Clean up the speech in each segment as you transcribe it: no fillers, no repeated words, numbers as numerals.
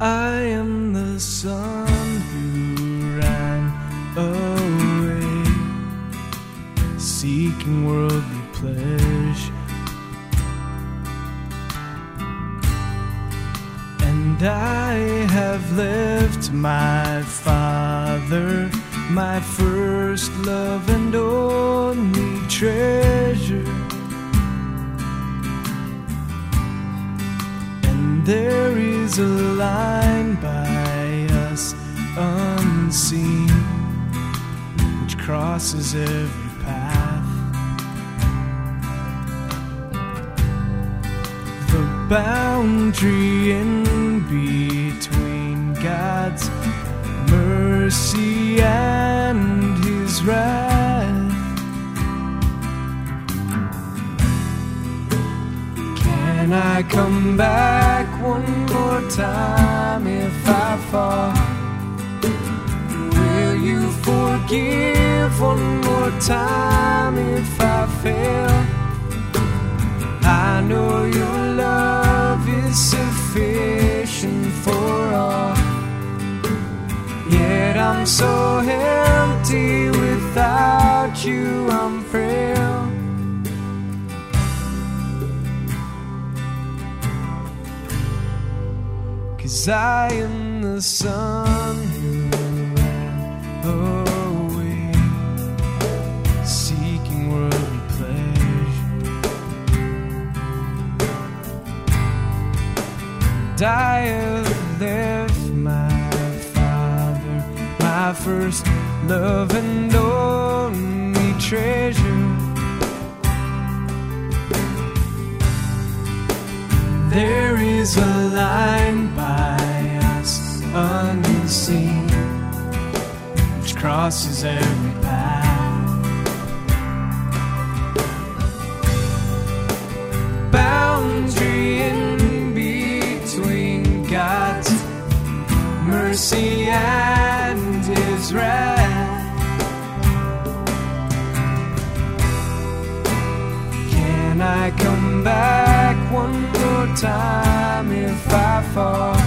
I am the son who ran away, seeking worldly pleasure, and I have left my Father, my first love and only treasure. And there is a line by us unseen, which crosses every path. The boundary in between God's mercy and His wrath. Can I come back one more time if I fall? Will you forgive one more time if I fail? I know your love is sufficient for all, yet I'm so empty without you, I'm frail. 'Cause I am the son who ran away, seeking worldly pleasure. And I have left my Father, my first love and only treasure. There is a line by us unseen, which crosses every path. Boundary in between God's mercy and His wrath. Can I come back one more time if I fall?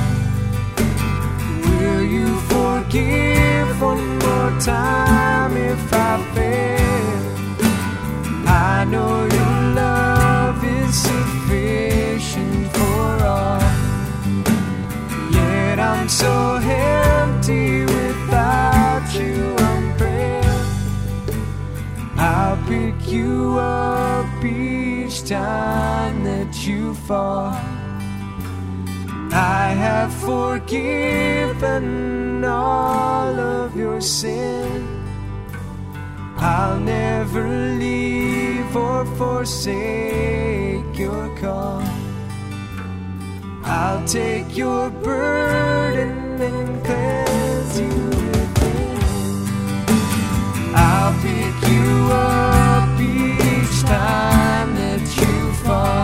Will you forgive one more time if I fail? I know your love is sufficient for all, yet I'm so empty without you, I'm frail. I'll pick you up each time that you fall. I have forgiven all of your sin. I'll never leave or forsake your call. I'll take your burden and cleanse you within. I'll pick you up each time that you fall.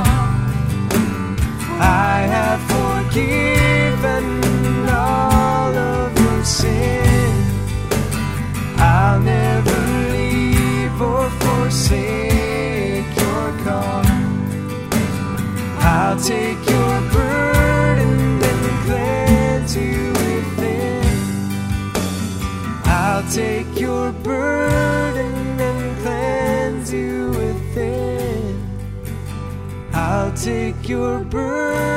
I have forgiven all of your sin. I'll never leave or forsake your call. I'll take your burden and cleanse you within. I'll take your burden and cleanse you within. I'll take your burden